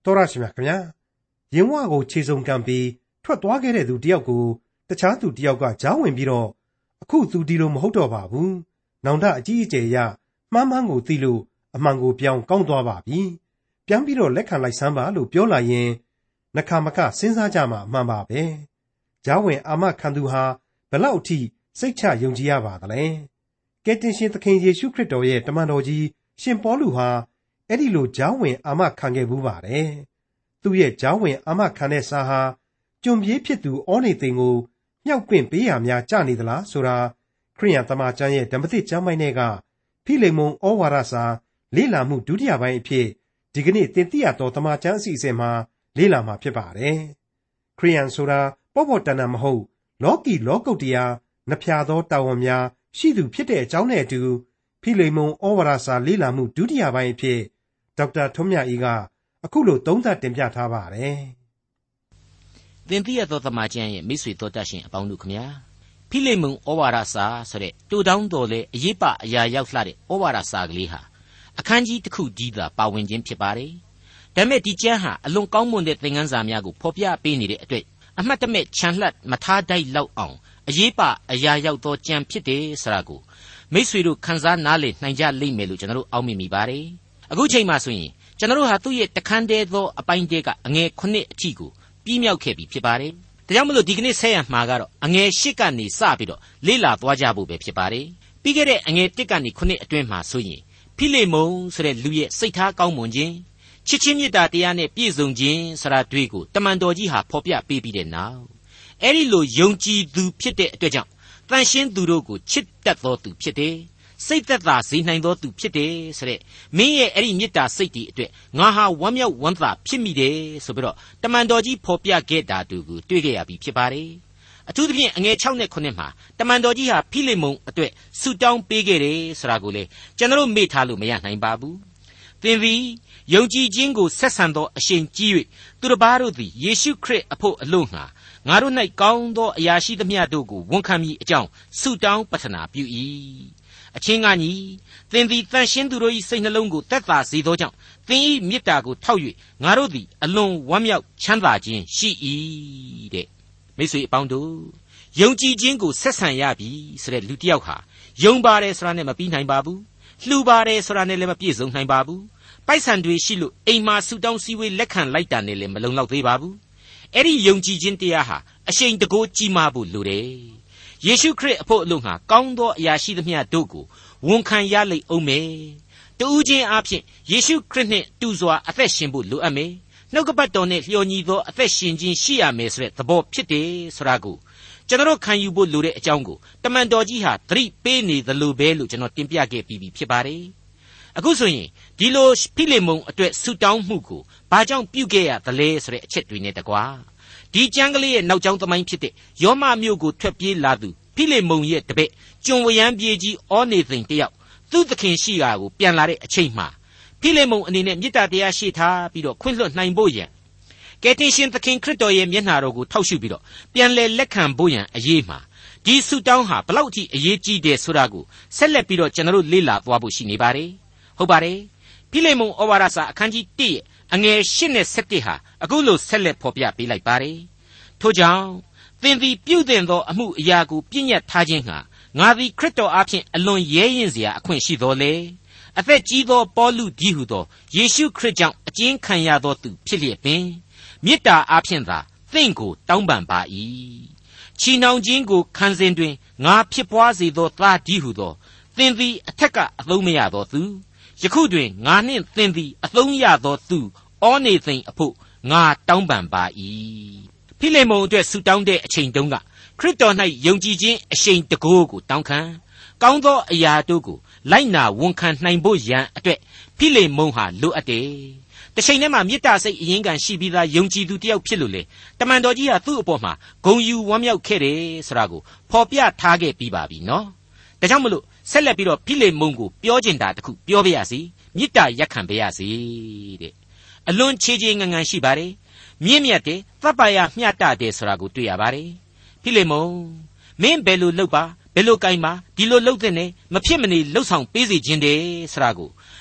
တော်ရရှိမြခင်ဗျာရင်ဝကိုခြေစုံကံပြီးထွက်သွားခဲ့တဲ့သူတယောက်ကိုတခြားသူတယောက်ကကြားဝင်ပြီးတော့အခုသူဒီလိုမဟုတ်တော့ပါဘူးနောင်တအကြီးအကျယ်ရမှားမှန်းကိုသိလို့အမှန်ကိုပြောင်းကောင်းသွားပါပြီပြန်ပြီးတော့လက်ခံလိုက်စမ်းပါလို့ပြောလာရင်နှခါမခစဉ်းစားကြမှာအမှန်ပါပဲကြားဝင်အာမခံသူဟာဘလောက်အထိစိတ်ချယုံကြည်ရပါသလဲကယ်တင်ရှင်သခင်ယေရှုခရစ်တော်ရဲ့တမန်တော်ကြီးရှင်ပေါလုဟာအဲ့ဒီလိုကြားဝင်အာမခံခဲ့ဘူးပါတယ်သူ့ရဲ့ကြားဝင်အာမခံတဲ့စာဟာကျွန်ပြေးဖြစ်သူဩနေသိန်ကိုမြောက်ပင့်ပေးရများကြနေသလားဆိုတာခရိယန်သမာကျမ်းရဲ့ဓမ္မသစ်ကျမ်းပိုင်းတွေကဖိလိမုန်ဩဝါဒစာလေ့လာမှုဒုတိယပိုင်းအဖြစ်ဒီကနေ့သင်သိရသောသမာကျမ်းအစီအစဉ်မှာလေ့လာမှာဖြစ်ပါတယ်ခရိယန်ဆိုတာပေါ့ပေါ့တန်တန်မဟုတ်လောကီလောကုတ္တရာနှဖျားသောတာဝန်များရှိသူဖြစ်တဲ့အကြောင်းနဲ့အတူဖိလိမုန်ဩဝါဒစာလေ့လာမှုဒုတိယပိုင်းအဖြစ်ဒေါက်တာထွန်းမြတ်အေးကအခုလိုသုံးသပ်တင်ပြထားပါတယ်သင်သိရသောသမာကျမ်းရဲ့မိတ်ဆွေတော်တတ်ရှင်အပေါင်းတို့ခမညာဖိလိမုန်ဩဝါဒစာဆိုတဲ့တူတောင်းတော်လေအရေးပအရာရောက်လှတဲ့ဩဝါဒစာကလေးဟာအခန်းကြီးတစ်ခုကြီးသာပါဝင်ခြင်းဖြစ်ပါတယ်ဒါပေမဲ့ဒီကျမ်းဟာအလွန်ကောင်းမွန်တဲ့သင်ခန်းစာများကိုဖော်ပြပေးနေတဲ့အတွက်အမှတ်တမဲ့ခြံလှပ်မထားတိုက်လောက်အောင်အရေးပအရာရောက်သောကျမ်းဖြစ်တယ်ဆိုတာကိုမိတ်ဆွေတို့ခန်းစားနားလေနိုင်ကြလိမ့်မယ်လို့ကျွန်တော်တို့အောက်မေ့မိပါတယ်အခုချိန်မှဆိုရင်ကျွန်တော်တို့ဟာသူ့ရဲ့တခန်းတည်းသောအပိုင်းတည်းကအငယ်9အထိကိုပြီးမြောက်ခဲ့ပြီဖြစ်ပါတယ်ဒါကြောင့်မလို့ဒီကနေ့ဆက်ရမှာကတော့အငယ်10ကနေစပြီးတော့လေ့လာသွားကြဖို့ပဲဖြစ်ပါတယ်ပြီးခဲ့တဲ့အငယ်1ကနေ9အတွင်းမှာဆိုရင်ဖိလိမုန်ဆိုတဲ့လူရဲ့စိတ်ထားကောင်းမွန်ခြင်းချစ်ချင်းမေတ္တာတရားနဲ့ပြည့်စုံခြင်းဆိုတာတွေ့ကိုတမန်တော်ကြီးဟာဖော်ပြပေးပြီးတဲ့နောက်အဲ့ဒီလိုယုံကြည်သူဖြစ်တဲ့အတွက်ကြောင့်တန်ရှင်းသူတို့ကိုချစ်တတ်သောသူဖြစ်တယ်စိတ်သက်သာစေနိုင်သောသူဖြစ်တယ်ဆိုတဲ့မင်းရဲ့အဲ့ဒီမေတ္တာစိတ်တွေအတွက်ငါဟာဝမ်းမြောက်ဝမ်းသာဖြစ်မိတယ်ဆိုပြီးတော့တမန်တော်ကြီးဖော်ပြခဲ့တာတူကိုတွေ့ခဲ့ရပြီဖြစ်ပါတယ်အထူးသဖြင့်အငယ်6နဲ့9မှာတမန်တော်ကြီးဟာဖိလိမုန်အတွက်ဆုတောင်းပေးခဲ့တယ်ဆိုတာကိုလေကျွန်တော်မေ့ထားလို့မရနိုင်ပါဘူးသင်သည်ယုံကြည်ခြင်းကိုဆက်ဆံသောအရှင်ကြီး၍သူတစ်ပါးတို့သည်ယေရှုခရစ်အဖို့အလို့ငှာငါတို့၌ကောင်းသောအရာရှိသမျှတို့ကိုဝန်ခံမိအကြောင်းဆုတောင်းပတနာပြု၏အချင်းကညီသင်သည်တန်ရှင်းသူတို့၏စိတ်နှလုံးကိုသက်သာစေသောကြောင့်သင်၏မေတ္တာကိုထောက်၍ငါတို့သည်အလွန်ဝမ်းမြောက်ချမ်းသာခြင်းရှိ၏တဲ့မိတ်ဆွေအပေါင်းတို့ယုံကြည်ခြင်းကိုဆက်ဆံရပြီဆိုတဲ့လူတစ်ယောက်ဟာယုံပါတယ်ဆိုတာနဲ့မပြီးနိုင်ပါဘူးလှူပါတယ်ဆိုတာနဲ့လည်းမပြည့်စုံနိုင်ပါဘူးပိုက်ဆံတွေရှိလို့အိမ်မှာဆုတောင်းစည်းဝေးလက်ခံလိုက်တာနဲ့လည်းမလုံလောက်သေးပါဘူးအဲ့ဒီယုံကြည်ခြင်းတရားဟာအရှိန်တကိုးကြီးမားဖို့လိုတယ်ယေရှုခရစ်အဖို့အလို့ငှာကောင်းသောအရာရှိသမျှတို့ကိုဝန်ခံရလိမ့်အောင်မယ်တူးချင်းအဖြစ်ယေရှုခရစ်နှင့်တူစွာအသက်ရှင်ဖို့လိုအပ်မယ်နှုတ်ကပတ်တော်နဲ့လျော်ညီသောအသက်ရှင်ခြင်းရှိရမယ်ဆိုတဲ့သဘောဖြစ်တယ်ဆိုတာကိုကျွန်တော်ခံယူဖို့လိုတဲ့အကြောင်းကိုတမန်တော်ကြီးဟာသတိပေးနေသလိုပဲလို့ကျွန်တော်တင်ပြခဲ့ပြီးဖြစ်ပါတယ်အခုဆိုရင်ဒီလိုဖိလိမုန်အတွက်ဆုတောင်းမှုကိုဘာကြောင့်ပြုခဲ့ရသလဲဆိုတဲ့အချက်တွေနဲ့တကွာဒီကျမ်းကလေးရဲ့နောက်ကျောင်းသမိုင်းဖြစ်တဲ့ယောမမြို့ကိုထွက်ပြေးလာသူဖိလိမုန်ရဲ့တပည့်ကျွန်ဝရမ်းပြေးကြီးဩနေသိန်တယောက်သူ့သခင်ရှိရာကိုပြန်လာတဲ့အချိန်မှာဖိလိမုန်အနေနဲ့မေတ္တာတရားရှိထားပြီးတော့ခွင့်လွှတ်နိုင်ဖို့ရန်ကယ်တင်ရှင်သခင်ခရစ်တော်ရဲ့မျက်နှာတော်ကိုထောက်ရှုပြီးတော့ပြန်လဲလက်ခံဖို့ရန်အရေးမှာဒီဆုတောင်းဟာဘလောက်အထိအရေးကြီးတယ်ဆိုတာကိုဆက်လက်ပြီးတော့ကျွန်တော်တို့လေ့လာသွားဖို့ရှိနေပါတယ်ဟုတ်ပါတယ်ဖိလိမုန်ဩဝါဒစာအခန်းကြီး1ရဲ့အငယ်8နဲ့7ဟာအခုလိုဆက်လက်ဖော်ပြပေးလိုက်ပါတယ်ထို့ကြောင့်သင်သည်ပြုသင့်သောအမှုအရာကိုပြည့်ညတ်ထားခြင်းဟာငါသည်ခရစ်တော်အားဖြင့်အလွန်ရဲရင်စရာအခွင့်ရှိတော်လေအသက်ကြီးသောပေါလုကြီးဟုသောယေရှုခရစ်ကြောင့်အကျဉ်းခံရသောသူဖြစ်လျက်ပင်မေတ္တာအားဖြင့်သာသင်ကိုတောင်းပန်ပါ၏ချီနှောင်ခြင်းကိုခံစဉ်တွင်ငါဖြစ်ပွားစေသောသားကြီးဟုသောသင်သည်အထက်ကအသုံးမရသောသူယခုတွင်ငါနှင့်သင်သည်အသုံးရသောသူဩနေသိန်အဖို့ငါတောင်းပန်ပါ၏ဖိလိမုန်အတွက်ဆုတောင်းတဲ့အချိန်တုန်းကခရစ်တော်၌ယုံကြည်ခြင်းအရှိန်တကိုးကိုတောင်းခံကောင်းသောအရာတို့ကိုလိုက်နာဝန်ခံနိုင်ဖို့ရန်အတွက်ဖိလိမုန်ဟာလိုအပ်တယ်။တစ်ချိန်တည်းမှာမေတ္တာစိတ်အရင်းခံရှိပြီးသားယုံကြည်သူတစ်ယောက်ဖြစ်လို့လေတမန်တော်ကြီးဟာသူ့အပေါ်မှာဂုဏ်ယူဝမ်းမြောက်ခဲ့တယ်ဆိုတာကိုဖော်ပြထားခဲ့ပြီးပါပြီနော်။ဒါကြောင့်မလို့ဆက်လက်ပြီးတော့ဖိလိမုန်ကိုပြောချင်တာတခုပြောပြရစီမေတ္တာရက်ခံပါရစေတဲ့အလွန်ချေချေငန်ငန်ရှိပါတယ်မြင့်မြတ်တယ်သဗ္ဗာယမျှတတယ်ဆိုတာကိုတွေ့ရပါတယ်ဖိလိမုန်မင်းဘယ်လိုလုပ်ပါဘယ်လိုကိုင်ပါဒီလိုလုပ်တဲ့နဲ့မဖြစ်မနေလှုပ်ဆောင်ပေးစီခြင်းတယ်ဆိုတာကို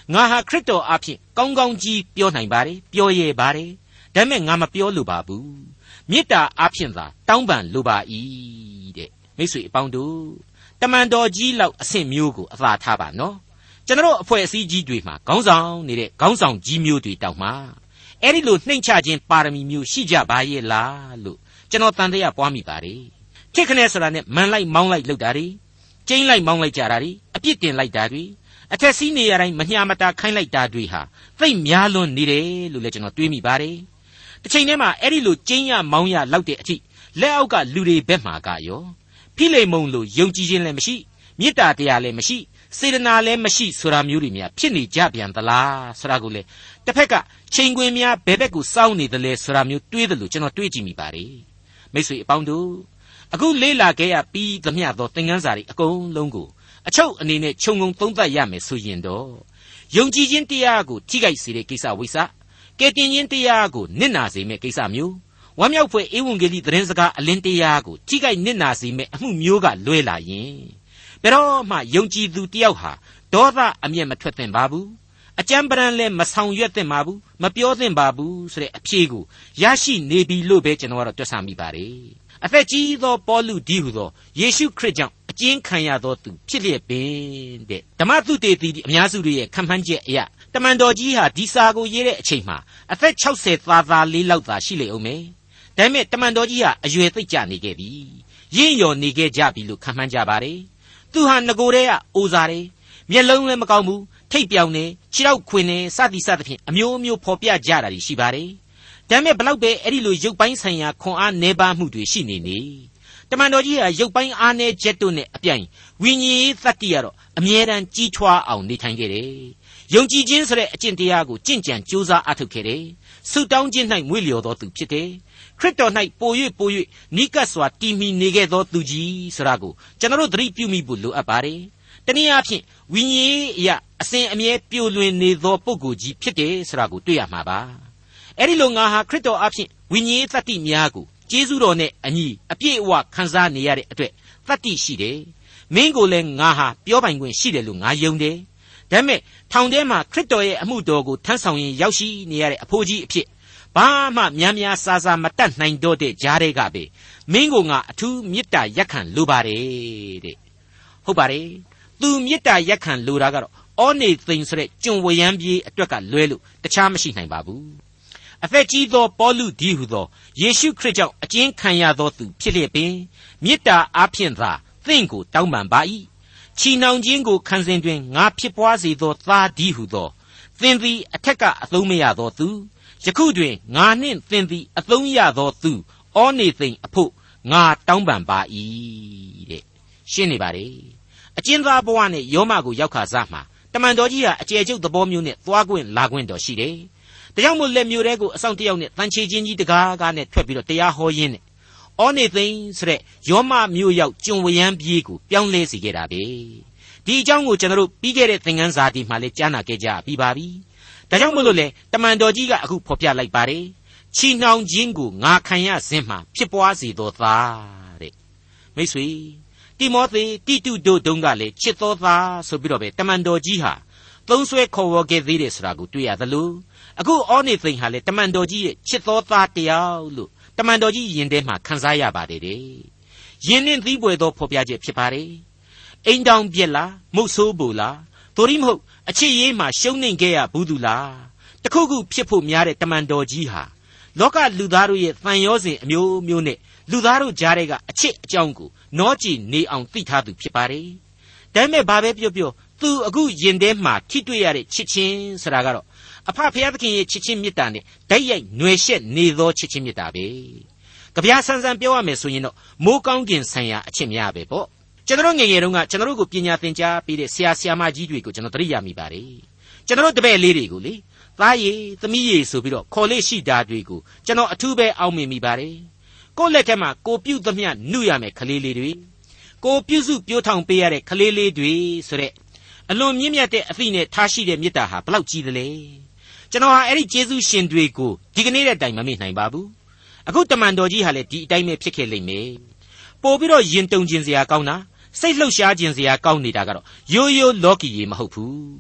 ငါဟာခရစ်တော်အဖင်ကောင်းကောင်းကြီးပြောနိုင်ပါတယ်ပြောရဲပါတယ်ဒါပေမဲ့ငါမပြောလိုပါဘူးမေတ္တာအဖင်သာတောင်းပန်လိုပါ၏တဲ့မိတ်ဆွေအပေါင်းတို့တမန်တော်ကြီးလောက်အဆင့်မျိုးကိုအသာထားပါနော်ကျွန်တော်အဖွဲ့အစည်းကြီးတွေမှာခေါင်းဆောင်နေတဲ့ခေါင်းဆောင်ကြီးမျိုးတွေတောက်မှာအဲ့ဒီလိုနှိမ့်ချခြင်းပါရမီမျိုးရှိကြပါရဲ့လားလို့ကျွန်တော်တန်တရားပွားမိပါတယ်ခေတ်ခနဲ့ဆိုတာနဲ့မန်လိုက်မောင်းလိုက်လုပ်တာတွေကျိန်းလိုက်မောင်းလိုက်ကြတာတွေအပြစ်တင်လိုက်တာတွေအထက်စီးနေရတိုင်းမညာမတာခိုင်းလိုက်တာတွေဟာသိပ်များလွန်နေတယ်လို့လည်းကျွန်တော်တွေးမိပါတယ်တစ်ချိန်တည်းမှာအဲ့ဒီလိုကျိန်းရမောင်းရလောက်တဲ့အထိလက်အောက်ကလူတွေဘက်မှာကရောဖိလိမုန်လိုယုံကြည်ခြင်းလည်းမရှိမေတ္တာတရားလည်းမရှိစေတနာလည်းမရှိဆိုတာမျိုးတွေများဖြစ်နေကြပြန်သလားဆိုတာကိုလေတစ်ဖက်ကချိန်ခွင်များဘယ်ဘက်ကိုစောင်းနေတယ်လဲဆိုတာမျိုးတွေးတယ်လို့ကျွန်တော်တွေးကြည့်မိပါတယ်မိတ်ဆွေအပေါင်းတို့အခုလေးလာခဲ့ရပြီးသမျှသောသင်ခန်းစာတွေအကုန်လုံးကိုအချုပ်အနေနဲ့ခြုံငုံသုံးသပ်ရမယ်ဆိုရင်တော့ယုံကြည်ခြင်းတရားကိုထိခိုက်စေတဲ့ကိစ္စဝိစ္စကဲတင်ခြင်းတရားကိုနစ်နာစေမယ့်ကိစ္စမျိုးဝမ်းမြောက်ဖွယ်ဧဝံဂေလိသတင်းစကားအလင်းတရားကိုထိခိုက်နစ်နာစေမယ့်အမှုမျိုးကလွဲလာရင်ဘယ်တော့မှယုံကြည်သူတယောက်ဟာဒေါသအမျက်မထွက်သင့်ပါဘူးအကြမ်းပရန်လည်းမဆောင်ရွက်သင့်ပါဘူးမပြောသင့်ပါဘူးဆိုတဲ့အဖြေကိုရရှိနေပြီလို့ပဲကျွန်တော်ကတော့တွက်ဆမိပါတယ်အသက်ကြီးသောပေါလုဒီဟုသောယေရှုခရစ်ကြောင့်အကျဉ်းခံရသောသူဖြစ်လျက်ပင်တဲ့ဓမ္မသုတေသီအများစုတွေရဲ့ခံမှန်းချက်အရတမန်တော်ကြီးဟာဒီစာကိုရေးတဲ့အချိန်မှာအသက်60သားလေးလောက်သာရှိလေအောင်မယ်ဒါပေမဲ့တမန်တော်ကြီးဟာအရွယ်သိပ်ကျနေခဲ့ပြီရင့်ရော်နေခဲ့ကြပြီလို့ခံမှန်းကြပါတယ်သူဟာငကိုယ်တည်းကအိုစားတယ်မျက်လုံးလည်းမကောင်းဘူးထိတ်ပြောင်နေခြေထောက်ခွင်နေစသည်စသဖြင့်အမျိုးမျိုးဖော်ပြကြတာရှိပါတယ်ဒါပေမဲ့ဘလောက်ပဲအဲ့ဒီလိုရုပ်ပိုင်းဆိုင်ရာခွန်အားနေပါမှုတွေရှိနေတမန်တော်ကြီးဟာရုပ်ပိုင်းအားနေချက်တို့နဲ့အပြိုင်ဝိညာဉ်ရေးသတ္တိကတော့အမြဲတမ်းကြီးထွားအောင်နေထိုင်ခဲ့တယ်ယုံကြည်ခြင်းဆိုတဲ့အကျင့်တရားကိုကျင့်ကြံကြိုးစားအားထုတ်ခဲ့တယ်ဆုတောင်းခြင်း၌မွေ့လျော်သောသူဖြစ်တယ်ခရစ်တော်၌ပို၍နိကတ်စွာတည်မီနေခဲ့သောသူကြီးဆိုတာကိုကျွန်တော်တို့သတိပြုမိဖို့လိုအပ်ပါတယ်တနည်းအားဖြင့်ဝိညာဉ်ရေးအရာအစဉ်အမြဲပြိုလွင်နေသောပုဂ္ဂိုလ်ကြီးဖြစ်တယ်ဆိုတာကိုတွေ့ရမှာပါအဲ့ဒီလိုငါဟာခရစ်တော်အဖင်ဝိညာဉ်ရေးသတ္တိများကိုကျေးဇူးတော်နဲ့အညီအပြည့်အဝခံစားနေရတဲ့အတွက်သတ္တိရှိတယ်မင်းကိုလည်းငါဟာပြောပိုင်ခွင့်ရှိတယ်လို့ငါယုံတယ်ဒါပေမဲ့ထောင်ထဲမှာခရစ်တော်ရဲ့အမှုတော်ကိုထမ်းဆောင်ရင်ရောက်ရှိနေရတဲ့အဖိုးကြီးအဖြစ်ဘာမှများစားမတတ်နိုင်တော့တဲ့ကြားတွေကပဲမင်းကိုငါအထူးမေတ္တာရက်ခံလိုပါတယ်တဲ့ဟုတ်ပါတယ်သူမေတ္တာရက်ခံလိုတာကတော့ဩနေသိမ်ဆိုတဲ့ကျွန်ဝရမ်းပြေးအတွက်ကလွဲလို့တခြားမရှိနိုင်ပါဘူးအသက်ကြီးသောပေါလုဒီဟုသောယေရှုခရစ်ကြောင့်အကျဉ်းခံရသောသူဖြစ်လျက်ပင်မေတ္တာအားဖြင့်သာသင်ကိုတောင်းပန်ပါ၏ချီနှောင်ခြင်းကိုခံစဉ်တွင်ငါဖြစ်ပွားစေသောသားဒီဟုသောသင်သည်အထက်ကအသုံးမရသောသူယခုတွင်ငါနှင့်သင်သည်အသုံးရသောသူဩနေသိမ်အဖို့ငါတောင်းပန်ပါ၏တဲ့ရှင်းနေပါလေအကျဉ်းသားဘဝနဲ့ယောမကိုရောက်ခါစားမှာတမန်တော်ကြီးဟာအကျယ်ကျုပ်သဘောမျိုးနဲ့သွားခွင့်လာခွင့်တော်ရှိတယ်ဒါကြောင့်မို့လက်မျိုးတဲကိုအဆောင်တယောက်နဲ့တန်ချေချင်းကြီးတကားကားနဲ့ထွက်ပြီးတော့တရားဟောရင်းနဲ့ဩနေသိမ်ဆိုတဲ့ယောမမျိုးရောက်ကျွန်ဝရမ်းပြေးကိုပြောင်းလဲစေခဲ့တာပဲဒီအကြောင်းကိုကျွန်တော်တို့ပြီးခဲ့တဲ့သင်ခန်းစာဒီမှာလည်းကြားနာခဲ့ကြပြီးပါပြီဒါကြောင့်မို့လို့လေတမန်တော်ကြီးကအခုဖော်ပြလိုက်ပါတယ်ချီနှောင်ခြင်းကိုငါခံရစဉ်မှာဖြစ်ပွားစေသောသားတဲ့မိတ်ဆွေတိမောသေတိတုတို့တုန်းကလည်းချစ်သောသားဆိုပြီးတော့ပဲတမန်တော်ကြီးဟာသုံးဆွဲခေါ်ဝေါ်ခဲ့သေးတယ်ဆိုတာကိုတွေ့ရသလိုအခုဩနေသိမ်ဟာလည်းတမန်တော်ကြီးရဲ့ချစ်သောသားတယောက်လို့တမန်တော်ကြီးယင်ထဲမှာခန်းစားရပါတယ်တဲ့ယင်နှင့်သီးပွေသောဖော်ပြချက်ဖြစ်ပါတယ်အိမ်တောင်ပြက်လားမုတ်ဆိုးပူလားသို့ရမဟုတ်အချစ်ရေးမှာရှုံးနိမ့်ခဲ့ရဘူးသူလားတခုခုဖြစ်ဖို့များတဲ့တမန်တော်ကြီးဟာလောကလူသားတို့ရဲ့တန်ရောစဉ်အမျိုးမျိုးနဲ့လူသားတို့ကြားထဲကအချစ်အကြောင်းကိုနောကြည်နေအောင်သိထားသူဖြစ်ပါတယ်ဒါပေမဲ့ဘာပဲပြောသူအခုယင်ထဲမှာထိတွေ့ရတဲ့ချစ်ချင်းဆိုတာကတော့အဖဖျားသခင်ရဲ့ချစ်ချင်းမေတ္တာနဲ့ဓာတ်ရိုက်ຫນွယ်ရှက်နေသောချစ်ချင်းမေတ္တာပဲကြပြဆန်းဆန်းပြောရမယ်ဆိုရင်တော့မိုးကောင်းကင်ဆိုင်ရာအချစ်များပဲပေါ့ကျွန်တော်ငယ်ငယ်တုန်းကကျွန်တော်တို့ကိုပညာသင်ကြားပေးတဲ့ဆရာဆရာမကြီးတွေကိုကျွန်တော်သတိရမိပါတယ်ကျွန်တော်တို့တပည့်လေးတွေကိုလေသားရည်သမီးရည်ဆိုပြီးတော့ခေါ်လေးရှိတာတွေကိုကျွန်တော်အထူးပဲအောက်မေ့မိပါတယ်ကိုယ့်လက်ထက်မှာကိုပြုသမျှနှုရမယ်ခလေးလေးတွေကိုပြုစုပြိုးထောင်ပေးရတဲ့ခလေးလေးတွေဆိုတဲ့အလွန်မြင့်မြတ်တဲ့အသည့်နဲ့ထားရှိတဲ့မေတ္တာဟာဘလောက်ကြီးသလဲကျွန်တော်ဟာအဲ့ဒီကျေးဇူးရှင်တွေကိုဒီကနေ့တဲ့တိုင်မမေ့နိုင်ပါဘူးအခုတမန်တော်ကြီးဟာလည်းဒီအတိုင်းပဲဖြစ်ခဲ့လိမ့်မယ်ပို့ပြီးတော့ယင်တုံခြင်းစရာကောင်းတာစိတ်လှုပ်ရှားခြင်းစရာကောင်းနေတာကတော့ရိုးရိုးလောကီရေမဟုတ်ဘူး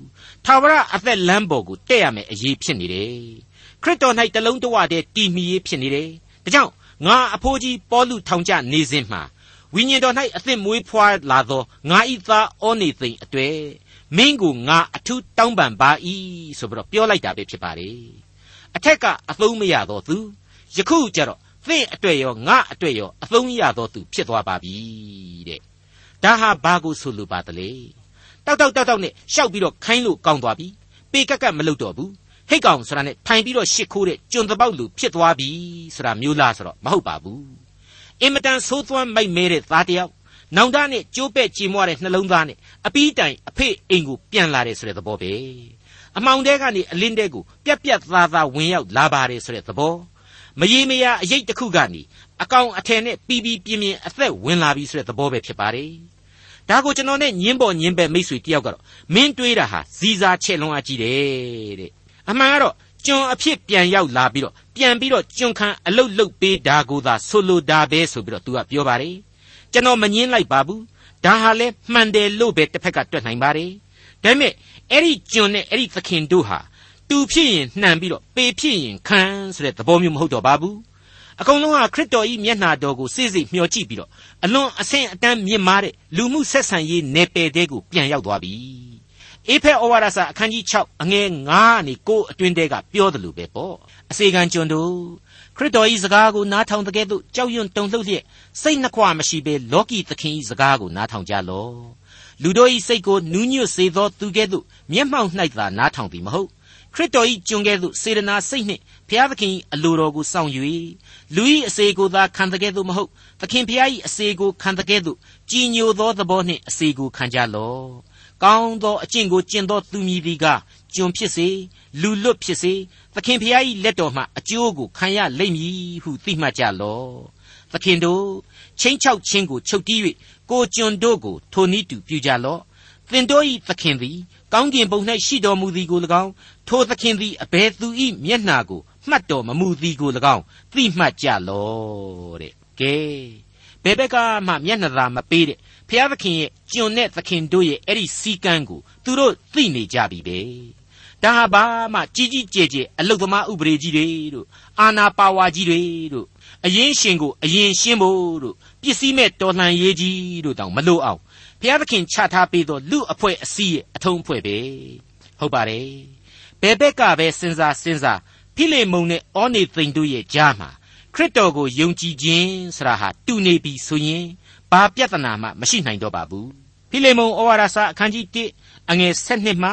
ထာဝရအသက်လမ်းပေါ်ကိုတက်ရမယ်အရေးဖြစ်နေတယ်ခရစ်တော်၌တလုံးတဝတည်းတည်မီရေးဖြစ်နေတယ်ဒါကြောင့်ငါအဖိုးကြီးပေါလုထောင်ကျနေစဉ်မှာဝိညာဉ်တော်၌အသစ်မွေးဖွားလာသောငါဤသားဩနေသိမ်အတွေ့မင်းကိုငါအထူးတောင်းပန်ပါ၏ဆိုပြီးတော့ပြောလိုက်တာပဲဖြစ်ပါတယ်အထက်ကအသုံးမရတော့သူယခုကျတော့သင်အတွေ့ရောငါအတွေ့ရောအသုံးရတော့သူဖြစ်သွားပါပြီတဲ့ဒါဟာဘာကိုဆိုလိုပါသလဲတောက်နဲ့ရှောက်ပြီးတော့ခိုင်းလို့ကောင်းသွားပြီပေကက်ကမလုပ်တော့ဘူးဟိတ်ကောင်ဆိုတာနဲ့ထိုင်ပြီးတော့ရှစ်ခိုးတဲ့ကျွန်တပေါက်လူဖြစ်သွားပြီဆိုတာမျိုးလားဆိုတော့မဟုတ်ပါဘူးအင်မတန်ဆိုးသွမ်းမိုက်မဲတဲ့သားတယောက်နောင်တနဲ့ကြိုးပဲ့ကြေမွားတဲ့နှလုံးသားနဲ့အပီးတိုင်အဖေအိမ်ကိုပြန်လာတယ်ဆိုတဲ့သဘောပဲအမောင်တဲကနေအလင်းတဲကိုပြက်သားဝင်ရောက်လာပါတယ်ဆိုတဲ့သဘောမရေမရာအရေးတစ်ခုကနေအကောင်အထည်နဲ့ပြင်းအသက်ဝင်လာပြီဆိုတဲ့သဘောပဲဖြစ်ပါတယ်ဒါကိုကျွန်တော်နဲ့ညင်းပေါ်ညင်းပဲမိတ်ဆွေတယောက်ကတော့မင်းတွေးတာဟာဇီစာချဲ့လွန်အားကြီးတယ်တဲ့အမှန်ကတော့ကျွန်အဖြစ်ပြန်ရောက်လာပြီးတော့ကျွန်ခံအလုတ်လုတ်ပေးတာကိုသာဆိုလိုတာပဲဆိုပြီးတော့သူကပြောပါတယ်ကျွန်တော်မငင်းလိုက်ပါဘူးဒါဟာလဲမှန်တယ်လို့ပဲတစ်ဖက်ကတွက်နိုင်ပါတယ်ဒါပေမဲ့အဲ့ဒီကျွန်နဲ့အဲ့ဒီသခင်တို့ဟာတူဖြစ်ရင်နှံပြီးတော့ပေဖြစ်ရင်ခံဆိုတဲ့သဘောမျိုးမဟုတ်တော့ပါဘူးအကုန်လုံးဟာခရစ်တော်၏မျက်နှာတော်ကိုစိတ်မျှော်ကြည့်ပြီးတော့အလွန်အဆင့်အတန်းမြင့်မားတဲ့လူမှုဆက်ဆံရေးနယ်ပယ်တဲကိုပြန်ရောက်သွားပြီအေဖက်ဩဝါဒစာအခန်းကြီး6အငယ်9ကနေ9အတွင်းတဲကပြောတယ်လို့ပဲပေါ့အစေခံကျွန်တို့ခရစ်တော်၏စကားကိုနားထောင်တဲ့ကဲ့သို့ကြောက်ရွံ့တုန်လှုပ်လျက်စိတ်နှခွမရှိဘဲလောကီသခင်၏စကားကိုနားထောင်ကြလော့လူတို့၏စိတ်ကိုနူးညွတ်စေသောသူကဲ့သို့မျက်မှောက်၌သာနားထောင်သည်မဟုတ်ခရစ်တော်၏ကျွန်ကဲ့သို့စေတနာစိတ်နှင့်ဘုရားသခင်၏အလိုတော်ကိုစောင့်၍လူ၏အစေကိုသာခံတဲ့ကဲ့သို့မဟုတ်သခင်ဘုရား၏အစေကိုခံတဲ့ကဲ့သို့ကြည်ညိုသောသဘောနှင့်အစေကိုခံကြလော့ကောင်းသောအကျင့်ကိုကျင့်သောသူမည်သည်ကကျွန်ဖြစ်စေလူလွတ်ဖြစ်စေသခင်ဖျား၏လက်တော်မှအကျိုးကိုခံရလိမ့်မည်ဟုသိမှတ်ကြလော့သခင်တို့ချင်းချောက်ချင်းကိုချုပ်တီး၍ကိုကျွန်တို့ကိုထိုနည်းတူပြုကြလော့သင်တို့၏သခင်သည်ကောင်းကင်ဘုံ၌ရှိတော်မူသည်ကို၎င်းထိုသခင်သည်အဘယ်သူ၏မျက်နှာကိုမှတ်တော်မမူသည်ကို၎င်းသိမှတ်ကြလော့တဲ့ကဲဘယ်ဘက်ကမှမျက်နှာသာမပေးတဲ့ဖျားသခင်ရဲ့ကျွန်နဲ့သခင်တို့ရဲ့အဲ့ဒီစီကံကိုသူတို့သိနေကြပြီပဲဒါဟာဘာမှကြီးကျယ်အလုတ်သမားဥပဒေကြီးတွေတို့အာနာပါဝါကြီးတွေတို့အရင်ရှင်ကိုအရင်ရှင်းဖို့တို့ပစ္စည်းမဲ့တော်လှန်ရေးကြီးတို့တောင်မလို့အောင်ဘုရားသခင်ချထားပေးသောလူအဖွဲ့အစည်းရဲ့အထုံးအဖွဲ့ပဲဟုတ်ပါတယ်ဘယ်ဘက်ကပဲစဉ်းစားဖိလေမုန်နဲ့ဩနေသိမ်တို့ရဲ့ကြားမှာခရစ်တော်ကိုယုံကြည်ခြင်းဆရာဟာတူနေပြီဆိုရင်ဘာပြဿနာမှမရှိနိုင်တော့ပါဘူးဖိလေမုန်ဩဝါဒစာအခန်းကြီး1အငယ်7မှ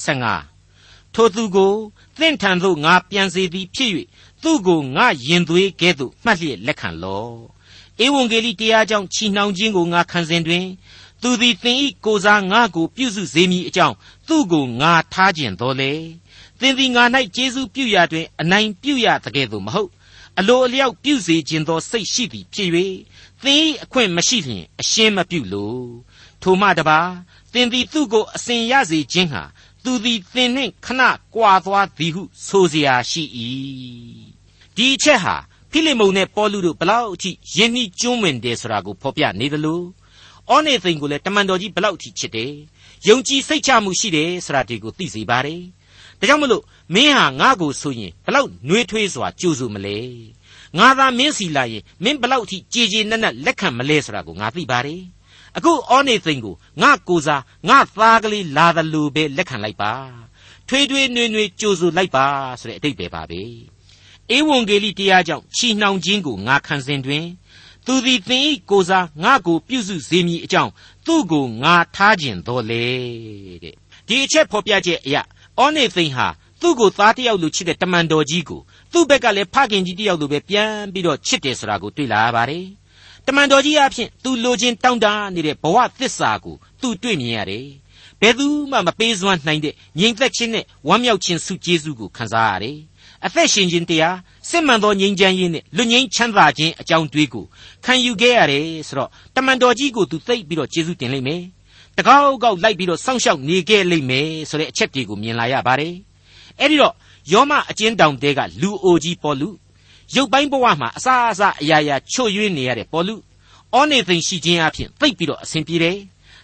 15ထိုသူကိုသင်ထံသို့ငါပြန်စေသည်ဖြစ်၍သူ့ကိုငါရင်သွေးကဲ့သို့မှတ်လျက်လက်ခံလော့ဧဝံဂေလိတရားကြောင့်ချီနှောင်ခြင်းကိုငါခံစဉ်တွင်သူသည်သင်၏ကိုယ်စားငါကိုပြုစုစေမည်အကြောင်းသူ့ကိုငါထားခြင်းတော်လေသင်သည်ငါ၌ကျေးဇူးပြုရာတွင်အနိုင်ပြုရတကဲ့သို့မဟုတ်အလိုအလျောက်ပြုစေခြင်းသောစိတ်ရှိသည်ဖြစ်၍သင်၏အခွင့်မရှိလျင်အရှင်းမပြုလိုထိုမှတပါသင်သည်သူ့ကိုအစဉ်ရစေခြင်းဟာသူသည်သင်နှင့်ခဏကွာသွားသည်ဟုဆိုเสียရှိ၏ဒီအချက်ဟာဖိလိမုန်နဲ့ပေါလုတို့ဘလောက်အထိယဉ်နှီးကျွမ်းဝင်တယ်ဆိုတာကိုဖော်ပြနေသလိုဩနေသိမ်ကိုလည်းတမန်တော်ကြီးဘလောက်အထိချစ်တယ်ယုံကြည်စိတ်ချမှုရှိတယ်ဆိုတာဒီကိုသိစေပါတယ်ဒါကြောင့်မလို့မင်းဟာငါ့ကိုဆိုရင်ဘလောက်နှွေးထွေးစွာကြိုးဆိုမလဲငါသာမင်းစီလာရင်မင်းဘလောက်အထိကြေကြေနက်နက်လက်ခံမလဲဆိုတာကိုငါသိပါတယ်အခုဩနေသိမ်ကိုငါကိုစားငါသားကလေးလာသလိုပဲလက်ခံလိုက်ပါထွေးထွေးနွေးနွေးကြိုးဆိုလိုက်ပါဆိုတဲ့အဓိပ္ပာယ်ပါပဲဧဝံဂေလိတရားကြောင့်ချီနှောင်ခြင်းကိုငါခံစဉ်တွင်သူသည်သင်၏ကိုစားငါကိုပြုစုစေမည်အကြောင်းသူ့ကိုငါထားခြင်းတော်လေတဲ့ဒီအချက်ဖော်ပြချက်အရဩနေသိမ်ဟာသူ့ကိုသားတစ်ယောက်လိုချစ်တဲ့တမန်တော်ကြီးကိုသူ့ဘက်ကလည်းဖခင်ကြီးတစ်ယောက်လိုပဲပြန်ပြီးတော့ချစ်တယ်ဆိုတာကိုတွေ့လာရပါတယ်တမန်တော်ကြီးအဖြစ်သူလိုချင်တောင်းတနေတဲ့ဘဝသစ္စာကိုသူတွေ့မြင်ရတယ်ဘယ်သူမှမပေးစွမ်းနိုင်တဲ့ငြိမ်သက်ခြင်းနဲ့ဝမ်းမြောက်ခြင်းဆုကျေးဇူးကိုခံစားရတယ်အသက်ရှင်ခြင်းတရားစစ်မှန်သောငြိမ်းချမ်းရေးနဲ့လွတ်ငြိမ်းချမ်းသာခြင်းအကြောင်းတွေးကိုခံယူခဲ့ရတယ်ဆိုတော့တမန်တော်ကြီးကိုသူသိပြီးတော့ကျေးဇူးတင်လိမ့်မယ်တကောက်ကောက်လိုက်ပြီးတော့စောင့်ရှောက်နေခဲ့လိမ့်မယ်ဆိုတဲ့အချက်တွေကိုမြင်လာရပါတယ်အဲ့ဒီတော့ယောမအကျဉ်းတောင်တဲကလူအိုကြီးပေါလုရုပ်ပိုင်းဘဝမှာအစအရာရာချွတ်ယွင်းနေရတဲ့ပေါလုဩနေသိမ်ရှိခြင်းအပြင်သိပ်ပြီးတော့အဆင်ပြေတယ်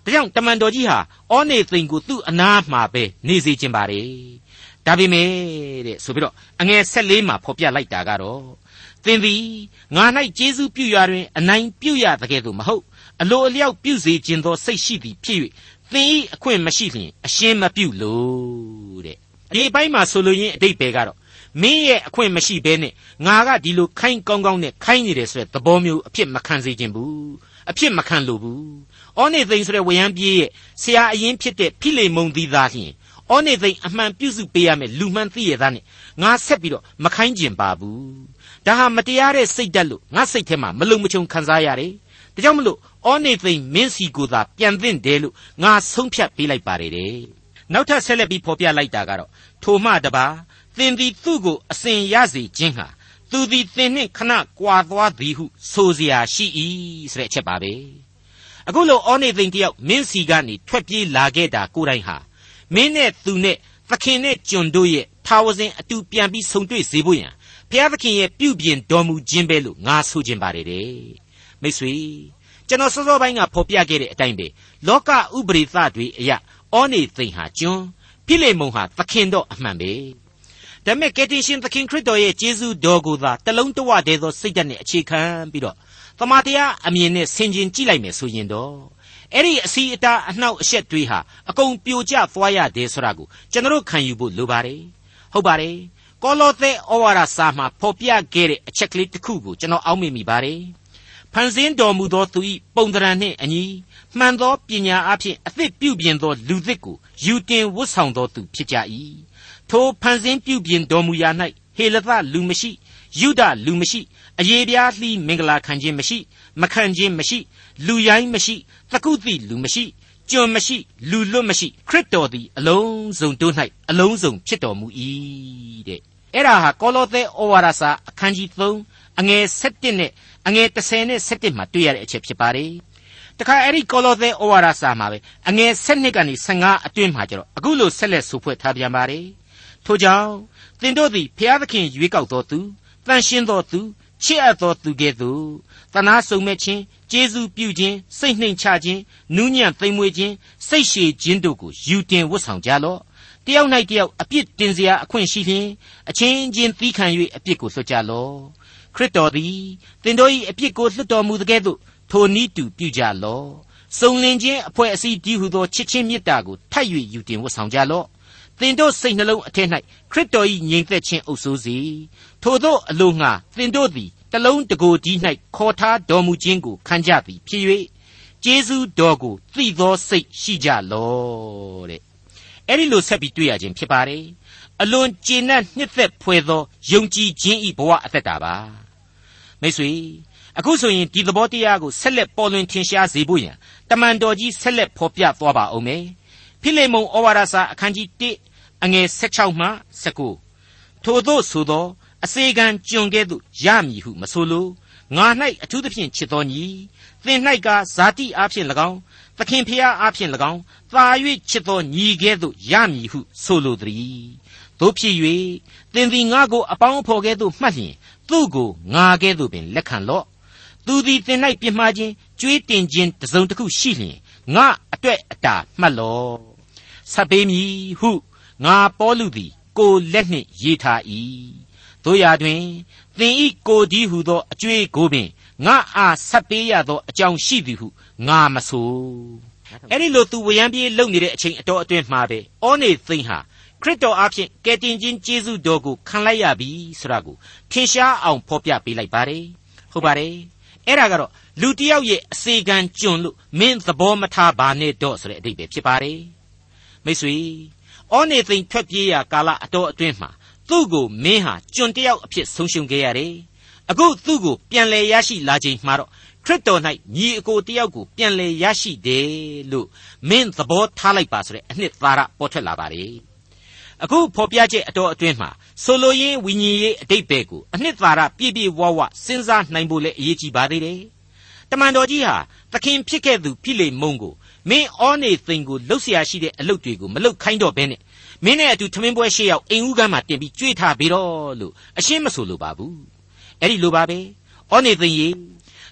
ဒါကြောင့်တမန်တော်ကြီးဟာဩနေသိန်ကိုသူ့အနားမှာပဲနေစေခြင်းပါလေဒါပေမဲ့တဲ့ဆိုပြီးတော့အငယ်14မှာဖော်ပြလိုက်တာကတော့သင်သည်ငါ၌ကျေးဇူးပြုရာတွင်အနိုင်ပြုရတကယ်သို့မဟုတ်အလိုအလျောက်ပြုစေခြင်းသောစိတ်ရှိသည်ဖြစ်၍သင်၏အခွင့်မရှိလျင်အရှင်းမပြုလို့တဲ့ဒီအပိုင်းမှာဆိုလိုရင်းအတိတ်ပဲကတော့မင်းရဲ့အခွင့်မရှိဘဲနဲ့ငါကဒီလိုခိုင်းကောင်းကောင်းနဲ့ခိုင်းနေတယ်ဆိုတဲ့သဘောမျိုးအဖြစ်မခံစေခြင်းဘူးအဖြစ်မခံလိုဘူးဩနေသိန်ဆိုတဲ့ဝရံပြေးရဲ့ဆရာအရင်ဖြစ်တဲ့ဖိလေမုန်သည်သားလျင်ဩနေသိန်အမှန်ပြုစုပေးရမယ်လူမှန်သိရသားနဲ့ငါဆက်ပြီးတော့မခိုင်းကျင်ပါဘူးဒါဟာမတရားတဲ့စိတ်ဓာတ်လို့ငါစိတ်ထဲမှာမလုံမချုံခံစားရတယ်ဒါကြောင့်မလို့ဩနေသိန်မင်းစီကိုသာပြန်သင့်တယ်လို့ငါဆုံးဖြတ်ပေးလိုက်ပါတယ်တဲ့နောက်ထပ်ဆက်လက်ပြီးဖော်ပြလိုက်တာကတော့ထိုမှတပါသင်သည်သူ့ကိုအစဉ်ရစေခြင်းဟာသူသည်သင်နှင့်ခဏကွာသွားသည်ဟုဆိုเสียရှိ၏ဆိုတဲ့အချက်ပါပဲအခုလိုဩနေသိန်တယောက်မင်းစီကနေထွက်ပြေးလာခဲ့တာကိုယ်တိုင်ဟာမင်းနဲ့သူနဲ့သခင်နဲ့ကျွန်တို့ရဲ့ထာဝစဉ်အတူပြန်ပြီးဆုံတွေ့စေဖို့ရန်ဘုရားသခင်ရဲ့ပြုပြင်တော်မူခြင်းပဲလို့ငါဆိုခြင်းပါတယ်တဲ့မိတ်ဆွေကျွန်တော်စောစောပိုင်းကဖော်ပြခဲ့တဲ့အတိုင်းပဲလောကဥပရိသတွေအရာဩနေသိန်ဟာကျွန်ဖိလေမုန်ဟာသခင်တော့အမှန်ပဲဒါပေမဲ့ကယ်တင်ရှင်သခင်ခရစ်တော်ရဲ့ကျေးဇူးတော်ကိုသာတလုံးတဝတည်းသောစိတ်ဓာတ်နဲ့အခြေခံပြီးတော့သမာတရားအမြင်နဲ့ဆင်ခြင်ကြည့်လိုက်မယ်ဆိုရင်တော့အဲ့ဒီအစီအတာအနှောက်အယှက်တွေဟာအကုန်ပြိုကျသွားရတယ်ဆိုတာကိုကျွန်တော်ခံယူဖို့လိုပါတယ်ဟုတ်ပါတယ်ကောလောသဲဩဝါဒစာမှာဖော်ပြခဲ့တဲ့အချက်ကလေးတစ်ခုကိုကျွန်တော်အောက်မေ့မိပါတယ်ဖန်ဆင်းတော်မူသောသူ၏ပုံသဏ္ဍာန်နှင့်အညီမှန်သောပညာအဖြစ်အသစ်ပြုပြင်သောလူသစ်ကိုယူတင်ဝတ်ဆောင်သောသူဖြစ်ကြ၏ထိုဖန်ဆင်းပြုပြင်တော်မူရာ၌ဟေလသလူမရှိယုဒလူမရှိအယေပြားလှီးမင်္ဂလာခံခြင်းမရှိမခံခြင်းမရှိလူရိုင်းမရှိသကုသိလူမရှိကျွန်မရှိလူလွတ်မရှိခရစ်တော်သည်အလုံးစုံတို့၌အလုံးစုံဖြစ်တော်မူ၏တဲ့အဲ့ဒါဟာကောလောသဲဩဝါဒစာအခန်းကြီး3အငယ်7နဲ့အငယ်10နဲ့17မှာတွေ့ရတဲ့အချက်ဖြစ်ပါတယ်တခါအဲ့ဒီကောလောသဲဩဝါဒစာမှာပဲအငယ်7ကနေ15အတွင်းမှာကျတော့အခုလိုဆက်လက်ဆိုဖွဲ့ထားပြန်ပါတယ်ထို့ကြောင့်သင်တို့သည်ဘုရားသခင်ရွေးကောက်တော်သူတန်ရှင်းတော်သူချစ်အပ်တော်သူကဲ့သို့သနာစုံမဲ့ခြင်းကျေးဇူးပြုခြင်းစိတ်နှိမ်ချခြင်းနူးညံ့သိမ်မွေ့ခြင်းစိတ်ရှည်ခြင်းတို့ကိုယူတင်ဝတ်ဆောင်ကြလော့တယောက်၌တယောက်အပြစ်တင်စရာအခွင့်ရှိလျင်အချင်းချင်းသီးခံ၍အပြစ်ကိုလွှတ်ကြလော့ခရစ်တော်သည်သင်တို့၏အပြစ်ကိုလွှတ်တော်မူသကဲ့သို့ထိုနည်းတူပြုကြလော့စုံလင်ခြင်းအဖွဲ့အစည်းတည်းဟုသောချစ်ချင်းမေတ္တာကိုထပ်၍ယူတင်ဝတ်ဆောင်ကြလော့သင်တို့စိတ်နှလုံးအထက်၌ခရစ်တော်၏ငြိမ်သက်ခြင်းအုပ်စိုးစေထိုသို့အလိုငှာသင်တို့သည်တလုံးတကိုယ်တည်း၌ခေါ်ထားတော်မူခြင်းကိုခံကြသည်ဖြစ်၍ကျေးဇူးတော်ကိုသိသောစိတ်ရှိကြလော့တဲ့အဲ့ဒီလိုဆက်ပြီးတွေ့ရခြင်းဖြစ်ပါတယ်အလွန်ကျေနပ်နှစ်သက်ဖွယ်သောယုံကြည်ခြင်းဤဘဝအသက်တာပါမိတ်ဆွေအခုဆိုရင်ဒီသဘောတရားကိုဆက်လက်ပေါ်လွင်ထင်ရှားစေဖို့ရန်တမန်တော်ကြီးဆက်လက်ဖော်ပြသွားပါအောင်မယ်ဖိလေမုန်ဩဝါဒစာအခန်းကြီး1အငယ်16မှ19ထိုသို့ဆိုသောအစေခံကျွန်ကဲ့သို့ရမည်ဟုမဆိုလိုငါ၌အထူးသဖြင့်ချစ်တော်ညီသင်၌ကဇာတိအားဖြင့်၎င်းသခင်ဖျားအားဖြင့်၎င်းသာ၍ချစ်တော်ညီကဲ့သို့ရမည်ဟုဆိုလိုသည်တို့ဖြစ်၍သင်သည်ငါကိုအပေါင်းအဖော်ကဲ့သို့မှတ်လျင်သူ့ကိုငါကဲ့သို့ပင်လက်ခံလော့သူသည်သင်၌ပြစ်မှားခြင်းကြွေးတင်ခြင်းတစ်စုံတစ်ခုရှိလျင်ငါအတွက်အတာမှတ်လော့ဆက်ပေးမည်ဟုငါပေါလုသည်ကိုလက်နှင့်ရေးထား၏တို့ရာတွင်သင်ဤကိုဒီဟုသောအကျွေးကိုပင်ငါအားဆက်ပေးရသောအကြောင်းရှိသည်ဟုငါမဆိုအဲ့ဒီလိုသူဝရံပြေးလုံနေတဲ့အချိန်အတော်အတွင်းမှာပဲဩနေသိန်းဟာခရစ်တော်အားဖြင့်ကယ်တင်ခြင်းကျေးဇူးတော်ကိုခံလိုက်ရပြီဆိုတာကိုထင်ရှားအောင်ဖော်ပြပေးလိုက်ပါတယ်ဟုတ်ပါတယ်အဲ့ဒါကတော့လူတစ်ယောက်ရဲ့အစေခံကျွန်လို့မင်းသဘောမထားပါနဲ့တော့ဆိုတဲ့အဓိပ္ပာယ်ဖြစ်ပါတယ်မိတ်ဆွေဩနေသိန်းထွက်ပြေးရာကာလအတော်အတွင်းမှာသူ့ကိုမင်းဟာကျွန်တစ်ယောက်အဖြစ်ဆုံးရှုံးခဲ့ရတယ်အခုသူ့ကိုပြန်လည်ရရှိလာချိန်မှာတော့ခရစ်တော်၌ညီအကိုတစ်ယောက်ကိုပြန်လည်ရရှိတယ်လို့မင်းသဘောထားလိုက်ပါဆိုတဲ့အနှစ်သာရပေါ်ထွက်လာပါတယ်အခုဖော်ပြချက်အတော်အတွင်းမှာဆိုလိုရင်းဝိညာဉ်ရေးအတိတ်ပဲကိုအနှစ်သာရပြည့်ပြည့်ဝဝစဉ်းစားနိုင်ဖို့လည်းအရေးကြီးပါသေးတယ်တမန်တော်ကြီးဟာသခင်ဖြစ်ခဲ့သူဖိလေမုန်ကိုမင်းဩနေသိန်ကိုလှုပ်เสียရှိတဲ့အလုပ်တွေကိုမလုပ်ခိုင်းတော့ဘဲနဲ့မင်းနဲ့အတူထမင်းပွဲရှေ့ရောက်အိမ်ဦးကမ်းမှာတင်ပြီးကြွေးထားပြီးတော့လို့အရှင်းမဆိုလိုပါဘူးအဲ့ဒီလိုပါပဲဩနေသိန်ရေ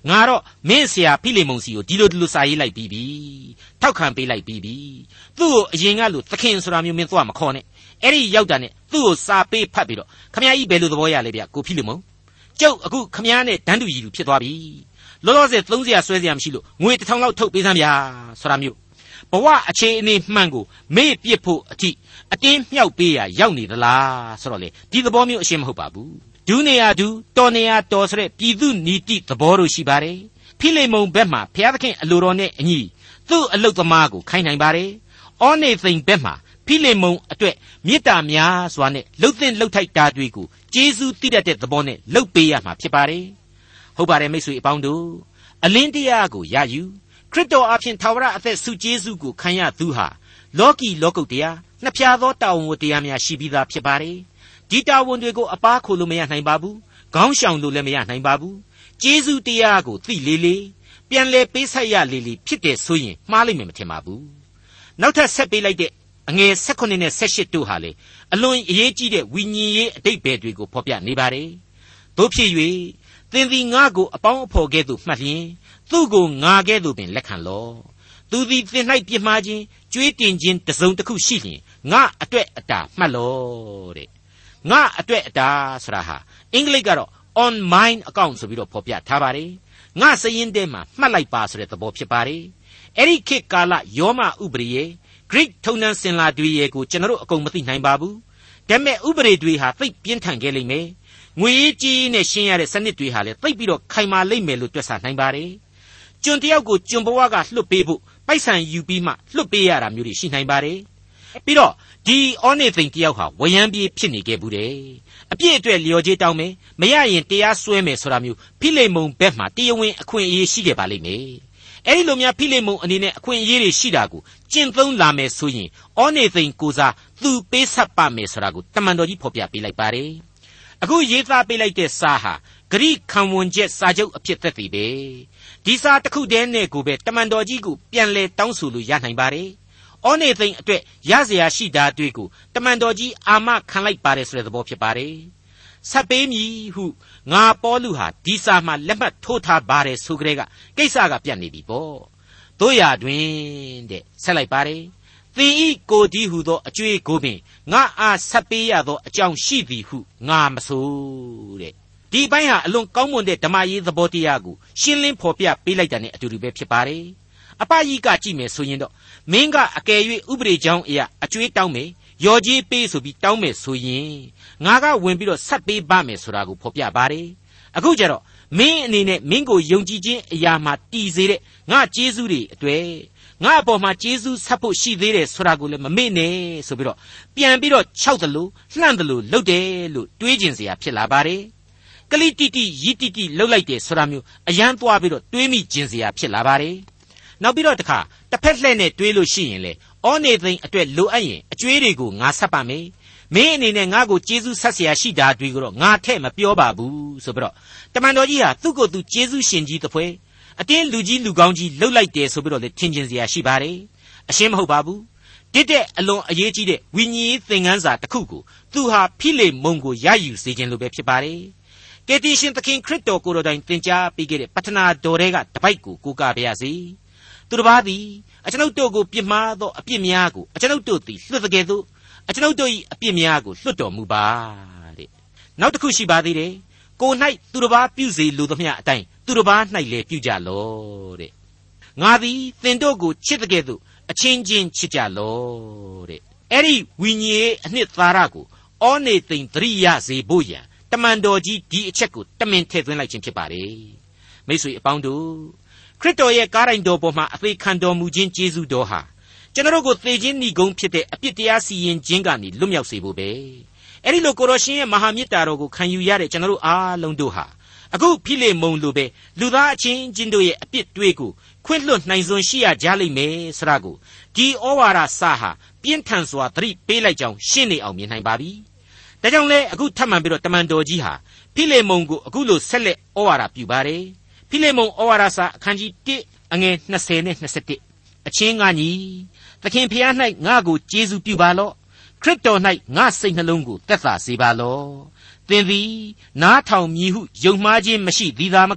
ငါတော့မင်းဆရာဖိလိမုန်စီကိုဒီလိုစာရေးလိုက်ပြီးပြီထောက်ခံပေးလိုက်ပြီးပြီသူ့ကိုအရင်ကလို့သခင်ဆိုတာမျိုးမင်းသွားမခေါ်နဲ့အဲ့ဒီရောက်တာနဲ့သူ့ကိုစာပေးဖတ်ပြီးတော့ခမကြီးဘယ်လိုသဘောရလဲဗျကိုဖိလိမုန်ကျုပ်အခုခမည်းနဲ့တန်းတူရည်တူဖြစ်သွားပြီလောလောဆယ်သုံးစရာဆွဲစရာမရှိလို့ငွေ1000လောက်ထုတ်ပေးစမ်းဗျာဆိုတာမျိုးဘဝအခြေအနေမှန်ကိုမေ့ပစ်ဖို့အထိအတင်းမြှောက်ပေးရရောက်နေသလားဆိုတော့လေဒီသဘောမျိုးအရှင်းမဟုတ်ပါဘူးဒူးနေရဒူးတော်နေရတော်ဆိုတဲ့ပြည်သူနီတိသဘောတို့ရှိပါတယ်ဖိလိမုန်ဘက်မှာဘုရားသခင်အလိုတော်နဲ့အညီသူ့အလုတ်သမားကိုခိုင်းနိုင်ပါတယ်အောနေသိန်ဘက်မှာဖိလိမုန်အတွက်မေတ္တာများစွာနဲ့လှုပ်သင့်လှုပ်ထိုက်တာတွေကိုကျေးဇူးတည်တတ်တဲ့သဘောနဲ့လှုပ်ပေးရမှာဖြစ်ပါတယ်ဟုတ်ပါတယ်မိတ်ဆွေအပေါင်းတို့အလင်းတရားကိုရယူခရစ်တော်အဖင်ထာဝရအသက်ဆုကျေးဇူးကိုခံရသူဟာလောကီလောကုတ်တရားနှစ်ဖြာသောတာဝန်ဝတ္တရားများရှိပြီးသားဖြစ်ပါတယ်ဒီတာဝန်တွေကိုအပားခိုလို့မရနိုင်ပါဘူးခေါင်းရှောင်လို့လည်းမရနိုင်ပါဘူးကျေးဇူးတရားကိုသိလေလေပြန်လဲပေးဆက်ရလေလေဖြစ်တယ်ဆိုရင်မှားလိမ့်မယ်မထင်ပါဘူးနောက်ထပ်ဆက်ပေးလိုက်တဲ့အငယ်16နဲ့18တို့ဟာလေအလွန်အရေးကြီးတဲ့ဝိညာဉ်ရေးအတိတ်ဘယ်တွေကိုဖော်ပြနေပါတယ်တို့ဖြစ်၍သင်သည်ငါ့ကိုအပေါင်းအဖော်ကဲ့သို့မှတ်လျင်သူ့ကိုငါကဲ့သို့ပင်လက်ခံလော့သူသည်သင်၌ပြစ်မှားခြင်းကြွေးတင်ခြင်းတစုံတစ်ခုရှိလျင်ငါအတွက်အတာမှတ်လော့တဲ့ငါအတွက်အတာဆိုတာဟာအင်္ဂလိပ်ကတော့ on mine account ဆိုပြီးတော့ဖော်ပြထားပါတယ်ငါစရင်ထဲမှာမှတ်လိုက်ပါဆိုတဲ့သဘောဖြစ်ပါတယ်အဲ့ဒီခေတ်ကာလယောမဥပရိယေ Greek ထုံနှံစင်လာတွေရဲ့ကိုကျွန်တော်တို့အကုန်မသိနိုင်ပါဘူးဒါပေမဲ့ဥပရိတွေဟာသိပ်ပြင်းထန်ခဲ့လိမ့်မယ်ငွေကြီးနဲ့ရှင်းရတဲ့စနစ်တွေဟာလည်းသိပ်ပြီးတော့ခိုင်မာလိမ့်မယ်လို့တွက်ဆနိုင်ပါတယ်ကျွန်တယောက်ကိုကျွန်ဘဝကလွတ်ပေးဖို့ပိုက်ဆံယူပြီးမှလွတ်ပေးရတာမျိုးတွေရှိနိုင်ပါတယ်ပြီးတော့ဒီအောနေသိန်တယောက်ဟာဝယံပြေးဖြစ်နေခဲ့ဘူးတယ်အပြည့်အတွက်လျော်ကြေးတောင်းမယ်မရရင်တရားစွဲမယ်ဆိုတာမျိုးဖိလိမုန်ဘက်မှာတရားဝင်အခွင့်အရေးရှိခဲ့ပါလိမ့်မယ်အဲ့ဒီလိုများဖိလိမုန်အနေနဲ့အခွင့်အရေးတွေရှိတာကိုကျင့်သုံးလာမယ်ဆိုရင်အောနေသိန်ကိုစားသူပေးဆက်ပါမယ်ဆိုတာကိုတမန်တော်ကြီးဖော်ပြပေးလိုက်ပါတယ်အခုရေးသားပေးလိုက်တဲ့စာဟာဂရိခံဝန်ချက်စာချုပ်အဖြစ်သက်သေပဲဒီစာတစ်ခုတည်းနဲ့ကိုပဲတမန်တော်ကြီးကိုပြန်လဲတောင်းဆိုလို့ရနိုင်ပါတယ်အောနေသိန်အတွက်ရစရာရှိတာတွေကိုတမန်တော်ကြီးအာမခံလိုက်ပါတယ်ဆိုတဲ့သဘောဖြစ်ပါတယ်ဆက်ပေးမည်ဟုငါပေါလုဟာဒီစာမှာလက်မှတ်ထိုးထားပါတယ်ဆိုကြတဲ့ကကိစ္စကပြတ်နေပြီပေါ့တို့ရတွင်တဲ့ဆက်လိုက်ပါတယ်သင်ဤကိုဒီဟုသောအကျွေးကိုပင်ငါအားဆက်ပေးရသောအကြောင်းရှိသည်ဟုငါမဆိုတဲ့ဒီဘိုင်းဟာအလွန်ကောင်းမွန်တဲ့ဓမ္မရေးသဘောတရားကိုရှင်းလင်းဖော်ပြပေးလိုက်တာနဲ့အတူတူပဲဖြစ်ပါတယ်အပကြီးကကြည့်မယ်ဆိုရင်တော့မင်းကအကယ်၍ဥပဒေကြောင်းအရာအကျွေးတောင်းမယ်ရော်ကြီးပေးဆိုပြီးတောင်းမယ်ဆိုရင်ငါကဝင်ပြီးတော့ဆက်ပေးပါမယ်ဆိုတာကိုဖော်ပြပါတယ်အခုကျတော့မင်းအနေနဲ့မင်းကိုယုံကြည်ခြင်းအရာမှာတည်စေတဲ့ငါကျေးဇူးတွေအတွေ့ငါအပေါ်မှာကျေးဇူးဆက်ဖို့ရှိသေးတယ်ဆိုတာကိုလည်းမမေ့နဲ့ဆိုပြီးတော့ပြန်ပြီးတော့ခြောက်တယ်လို့လှန့်တယ်လို့လုပ်တယ်လို့တွေးကျင်เสียဖြစ်လာပါတယ်ကလိတိတိယီတိတိလှုပ်လိုက်တယ်ဆိုတာမျိုးအယမ်းသွားပြီးတော့တွေးမိကျင်เสียဖြစ်လာပါတယ်နောက်ပြီးတော့တခါတစ်ဖက်လှည့်နဲ့တွေးလို့ရှိရင်လေအောနေသိန်အတွက်လိုအပ်ရင်အကျွေးတွေကိုငါဆက်ပါမယ်မင်းအနေနဲ့ငါ့ကိုကျေးဇူးဆက်เสียရှိတာတွေကိုတော့ငါထဲ့မပြောပါဘူးဆိုပြီးတော့တမန်တော်ကြီးဟာသူ့ကိုယ်သူကျေးဇူးရှင်ကြီးတစ်ဖွဲအတင်းလူကြီးလူကောင်းကြီးလှုပ်လိုက်တယ်ဆိုပြီးတော့လေထင်ကျင်เสียရှိပါတယ်အရှင်းမဟုတ်ပါဘူးတစ်တဲ့အလွန်အရေးကြီးတဲ့ဝိညာဉ်သင်ခန်းစာတစ်ခုကိုသူဟာဖိလိမုန်ကိုရယူစေခြင်းလိုပဲဖြစ်ပါတယ်ကယ်တင်ရှင်သခင်ခရစ်တော်ကိုယ်တော်တိုင်သင်ကြားပေးခဲ့တဲ့ပတ္ထနာတော်တွေကတပိုက်ကိုကိုးကားပါရစေသူတစ်ပါးသည်အကျွန်ုပ်တို့ကိုပြစ်မှားသောအပြစ်များကိုအကျွန်ုပ်တို့သည်လွှတ်တဲ့ကဲ့သို့အကျွန်ုပ်တို့၏အပြစ်များကိုလွှတ်တော်မူပါတဲ့နောက်တစ်ခုရှိပါသေးတယ်ကို၌သူတစ်ပါးပြုစေလိုသမျှအတိုင်းသူတစ်ပါး၌လည်းပြုကြလော့တဲ့ငါသည်သင်တို့ကိုချစ်တဲ့ကဲ့သို့အချင်းချင်းချစ်ကြလော့တဲ့အဲ့ဒီဝိညာဉ်အနှစ်သာရကိုအောနေသိန်သတိရစေဖို့ရန်တမန်တော်ကြီးဒီအချက်ကိုတမင်ထည့်သွင်းလိုက်ခြင်းဖြစ်ပါတယ်မိတ်ဆွေအပေါင်းတို့ခရစ်တော်ရဲ့ကားတိုင်တော်ပေါ်မှာအသေးခံတော်မူခြင်းကျေးဇူးတော်ဟာကျွန်တော်တို့ကိုသေခြင်းဏီကုန်းဖြစ်တဲ့အပြစ်တရားစီရင်ခြင်းကနေလွတ်မြောက်စေဖို့ပဲအဲ့ဒီလိုကိုရရှင်ရဲ့မဟာမေတ္တာတော်ကိုခံယူရတဲ့ကျွန်တော်တို့အားလုံးတို့ဟာအခုဖိလိမုန်လိုပဲလူသားအချင်းချင်းတို့ရဲ့အပြစ်တွေးကိုခွင့်လွှတ်နိုင်စွမ်းရှိရကြလိမ့်မယ်ဆရာကိုဒီဩဝါဒစာဟာပြင်းထန်စွာသတိပေးလိုက်ကြောင်းရှင်းနေအောင်မြင်နိုင်ပါပြီဒါကြောင့်လဲအခုထပ်မံပြီးတော့တမန်တော်ကြီးဟာဖိလိမုန်ကိုအခုလိုဆက်လက်ဩဝါဒပြုပါတယ်ဖိလိမုန်ဩဝါဒစာအခန်းကြီး1အငယ်20နဲ့21အချင်းငါညီသခင်ဖျား၌ငါကိုကျေးဇူးပြုပါလော့ခရစ်တော်၌ငါစိတ်နှလုံးကိုသက်သာစေပါလော့သင်သည်နားထောင်မည်ဟုယုံမှားခြင်းမရှိသည်သာမက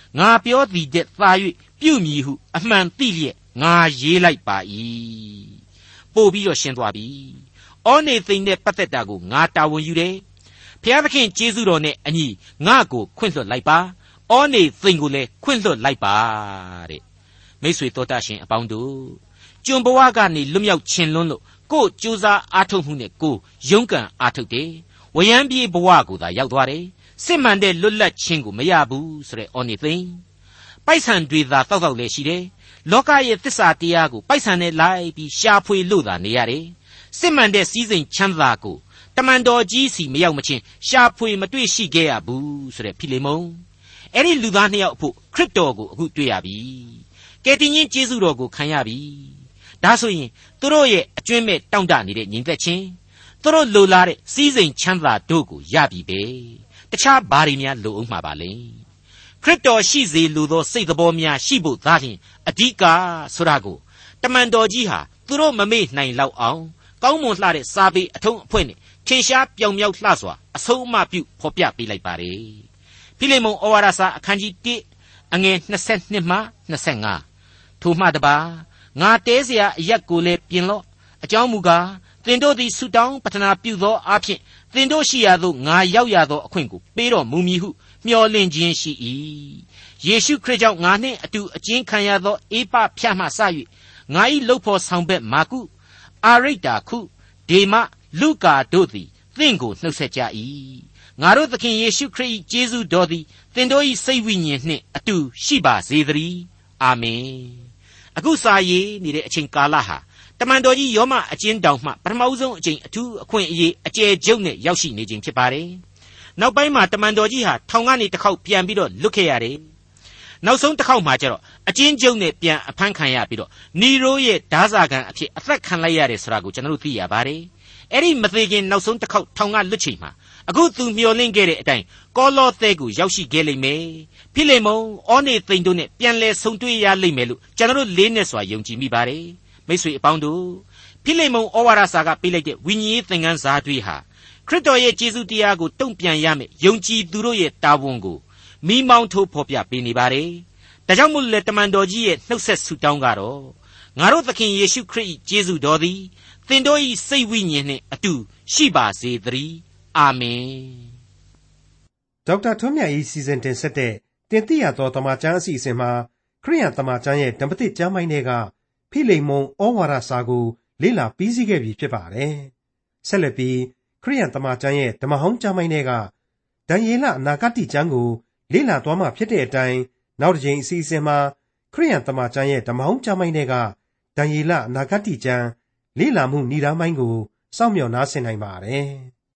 ငါပြောသည်တဲ့သာ၍ပြုမည်ဟုအမှန်သိလျက်ငါရေးလိုက်ပါ၏ပို့ပြီးတော့ရှင်းသွားပြီဩနေသိမ့်တဲ့ပတ်သက်တာကိုငါတာဝန်ယူတယ်ဖျားသခင်ကျေးဇူးတော်နဲ့အညီငါကိုခွင့်လွှတ်လိုက်ပါဩနေသိမ့်ကိုလည်းခွင့်လွှတ်လိုက်ပါတဲ့မိတ်ဆွေတော်တတ်ရှင်အပေါင်းတို့ကျွန်ဘဝကနေလွတ်မြောက်ခြင်းလွန်းလို့ကိုယ်ကြိုးစားအားထုတ်မှုနဲ့ကိုယ်ရုန်းကန်အားထုတ်တယ်ဝရမ်းပြေးဘဝကိုသာရောက်သွားတယ်စစ်မှန်တဲ့လွတ်လပ်ခြင်းကိုမရဘူးဆိုတဲ့ဩနေသိမ့်ပိုက်ဆံတွေသာတောက်လည်းရှိတယ်လောကရဲ့သစ္စာတရားကိုပိုက်ဆံနဲ့လိုက်ပြီးရှာဖွေလို့သာနေရတယ်စစ်မှန်တဲ့စည်းစိမ်ချမ်းသာကိုတမန်တော်ကြီးစီမရောက်မချင်းရှာဖွေမတွေ့ရှိခဲ့ရဘူးဆိုတဲ့ဖိလေမုန်အဲ့ဒီလူသားနှစ်ယောက်အဖို့ခရစ်တော်ကိုအခုတွေ့ရပြီကယ်တင်ရှင်ကျေးဇူးတော်ကိုခံရပြီဒါဆိုရင်သူတို့ရဲ့အကျွင့်မဲ့တောင့်တနေတဲ့ညီသက်ချင်းသူတို့လိုလားတဲ့စည်းစိမ်ချမ်းသာတို့ကိုရပြီပဲတခြားဘာတွေများလိုအောင်မှာပါလဲခရစ်တော်ရှိစေလိုသောစိတ်သဘောများရှိဖို့သာလျှင်အဓိကဆိုတာကိုတမန်တော်ကြီးဟာသူတို့မမေ့နိုင်လောက်အောင်ကောင်းမွန်လှတဲ့စာပေအထုံးအဖွဲ့နဲ့ထင်ရှားပြောင်မြောက်လှစွာအဆုံးအမပြုဖော်ပြပေးလိုက်ပါတယ်ဖိလေမုန်ဩဝါဒစာအခန်းကြီး1အငယ်22မှ25ထိုမှတပါငါတဲเสียအရက်ကိုလည်းပြင်လော့အကြောင်းမူကားသင်တို့သည်ဆုတောင်းပတနာပြုသောအဖြစ်သင်တို့ရှိရာသို့ငါရောက်ရသောအခွင့်ကိုပေးတော်မူမည်ဟုမျှော်လင့်ခြင်းရှိ၏ယေရှုခရစ်ကြောင့်ငါနှင့်အတူအကျဉ်းခံရသောအေပဖြတ်မှစ၍ငါ၏လုပ်ဖို့ဆောင်ဘက်မာကုအာရိတ္တာခုဒေမလုကာတို့သည်သင်ကိုနှုတ်ဆက်ကြ၏ငါတို့သခင်ယေရှုခရစ်၏ကျေးဇူးတော်သည်သင်တို့၏စိတ်ဝိညာဉ်နှင့်အတူရှိပါစေသတည်းအာမင်အခုစာရေးနေတဲ့အချိန်ကာလဟာတမန်တော်ကြီးယောမအကျဉ်းတောင်မှပထမဆုံးအချိန်အထူးအခွင့်အရေးအကျယ်ကျုပ်နဲ့ရောက်ရှိနေခြင်းဖြစ်ပါတယ်နောက်ပိုင်းမှာတမန်တော်ကြီးဟာထောင်ကနေတစ်ခေါက်ပြန်ပြီးတော့လွတ်ခဲ့ရတယ်နောက်ဆုံးတစ်ခေါက်မှာကျတော့အကျဉ်းကျုပ်နဲ့ပြန်အဖမ်းခံရပြီးတော့နီရိုးရဲ့ဓားစာခံအဖြစ်အသက်ခံလိုက်ရတယ်ဆိုတာကိုကျွန်တော်တို့သိရပါတယ်အဲ့ဒီမသေးခင်နောက်ဆုံးတစ်ခေါက်ထောင်ကလွတ်ချိန်မှာအခုသူမျှော်လင့်ခဲ့တဲ့အတိုင်းကောလောသဲကိုရောက်ရှိခဲ့လိမ့်မယ်ဖိလေမုန်ဩနေသိမ့်တို့နဲ့ပြန်လဲဆုံတွေ့ရလိမ့်မယ်လို့ကျွန်တော်တို့လေးနဲ့စွာယုံကြည်မိပါတယ်မိတ်ဆွေအပေါင်းတို့ဖိလေမုန်ဩဝါဒစာကပေးလိုက်တဲ့ဝိညာဉ်ရေးသင်ခန်းစာတွေဟာခရစ်တော်ရဲ့ကျေးဇူးတရားကိုတုံ့ပြန်ရမယ်ယုံကြည်သူတို့ရဲ့တာဝန်ကိုမိမောင်းထိုးဖော်ပြပေးနေပါတယ်ဒါကြောင့်မို့လဲတမန်တော်ကြီးရဲ့နှုတ်ဆက်ဆုတောင်းကတော့ငါတို့သခင်ယေရှုခရစ်၏ကျေးဇူးတော်သည်သင်တို့၏စိတ်ဝိညာဉ်နှင့်အတူရှိပါစေသတည်းအာမင်ဒေါက်တာထွန်းမြတ်၏စီစဉ်တင်ဆက်တဲ့တင်ပြရသောတမန်ကျမ်းအစီအစဉ်မှာခရိယန်တမန်ကျမ်းရဲ့ဓမ္မသစ်ကျမ်းပိုင်းတွေကဖိလေမုန်ဩဝါဒစာကိုလေ့လာပြီးစီးခဲ့ပြီဖြစ်ပါတယ်ဆက်လက်ပြီးခရိယန်တမန်ကျမ်းရဲ့ဓမ္မဟောင်းကျမ်းပိုင်းတွေကဒံယေလအနာဂတ်ကျမ်းကိုလေ့လာသွားမှာဖြစ်တဲ့အတိုင်းနောက်တစ်ချိန်အစီအစဉ်မှာခရိယန်တမန်ကျမ်းရဲ့ဓမ္မဟောင်းကျမ်းပိုင်းတွေကဒံယေလအနာဂတ်ကျမ်းလေ့လာမှုဏ္ဍာန်းပိုင်းကိုစောင့်မျှော်နားဆင်နိုင်ပါတယ်